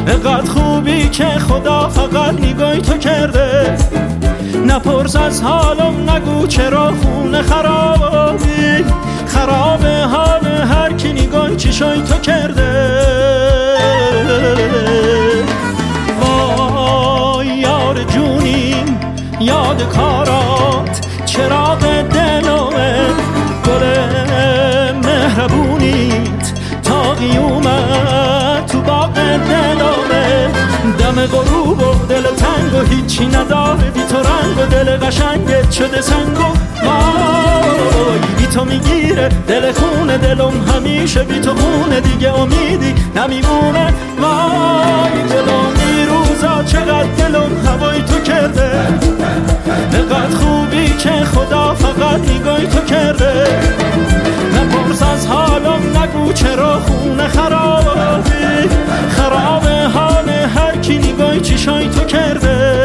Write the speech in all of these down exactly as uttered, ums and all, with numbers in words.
اقدر خوبی که خدا فقط نگاهی تو کرده. نپرس از حالم، نگو چرا خونه خرابی، خراب حال هر کی نگاه چشای تو کرده. وای یار جونیم، یاد کارات چراغ دلمه، گل مهربونیت تا قیومت تو باغ دلمه. دم غروب و دل تنگ و هیچی نداره بی تو رنگ و دل قشنگت شده سنگ و وای بی تو میگیره دل خونه دلم همیشه بی تو خونه دیگه امیدی نمیمونه. وای دلم روزا چقدر دلم هوای تو کرده. اقدر خوبی که خدا فقط نگاهی تو کرده. نپرس از حالم، نگو چرا خونه خرابی، خراب حال هر کی نگاهی چشای تو کرده.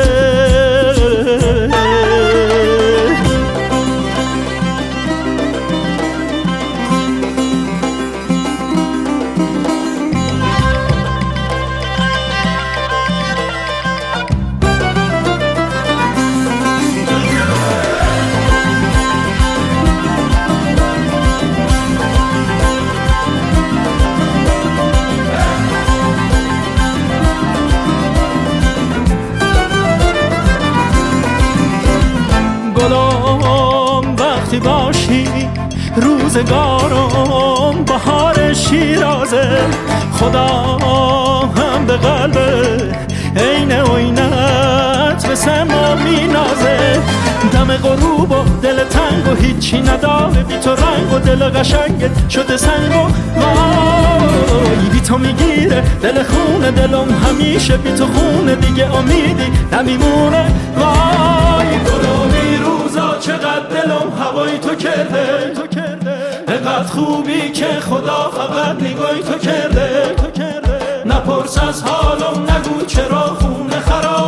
گلم وقتی باشی روزگارم بهار شیرازه. خدا هم به قلب عین عینت به سما مینازه. دم غروب و دل تنگ و هیچی نداره بی تو رنگ و دل قشنگت شده سنگ و وای بی تو میگیره دل خونه دلم همیشه بی تو خونه دیگه امیدی نمیمونه. وای گلومی روزا چقدر دلم هوای تو کرده. اقدر خوبی که خدا فقط نگاهی تو کرده. نپرس از حالم، نگو چرا خونه خراب